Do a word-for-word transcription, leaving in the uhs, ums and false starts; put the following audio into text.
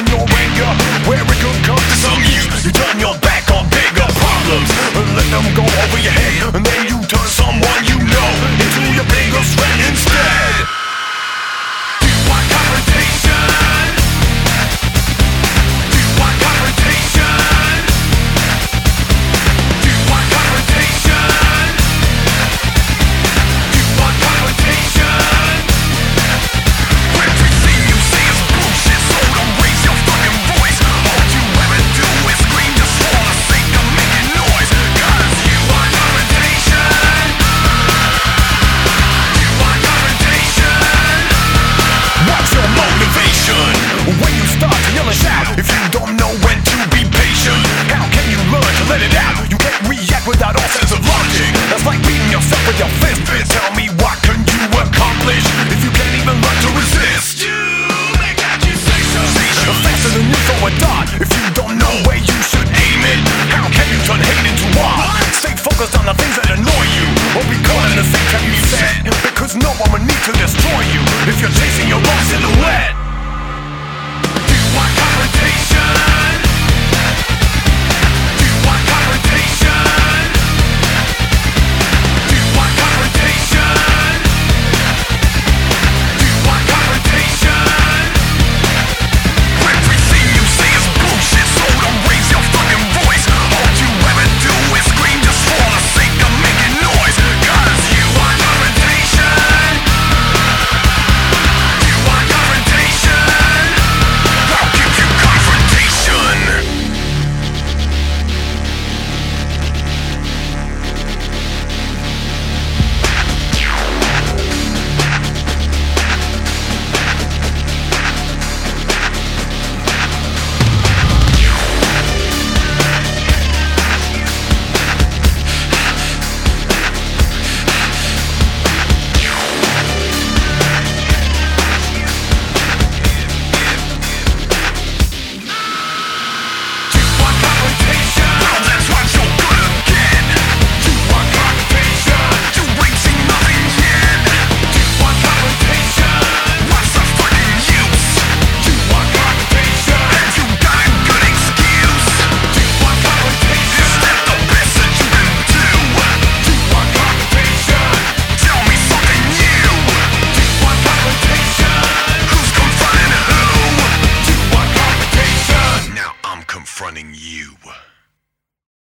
your anger, where it could come to some use. You turn your back on bigger problems and let them go over your head, and then you turn someone you know into your biggest friend instead. Do you want confrontation? Do you want confrontation? Do you want confrontation? Do you want confrontation? Everything you say is bullshit, so don't raise your fucking voice. All you ever do is scream just for the sake of making noise. Cause you want confrontation. You want confrontation. What's your motivation? When you start to yell and shout, if you don't know when to be patient, how can you learn to let it out? You can't react without all sense of logic. That's like beating yourself with your fist. Tell me, what can you accomplish if you can't even learn to resist? Faster than you throw a dart, if you don't know where you should aim it, how can you turn hate into art? Stay focused on the things that annoy you, or be caught in the same trap you set, because no one will need to destroy you if you're chasing your lost silhouette.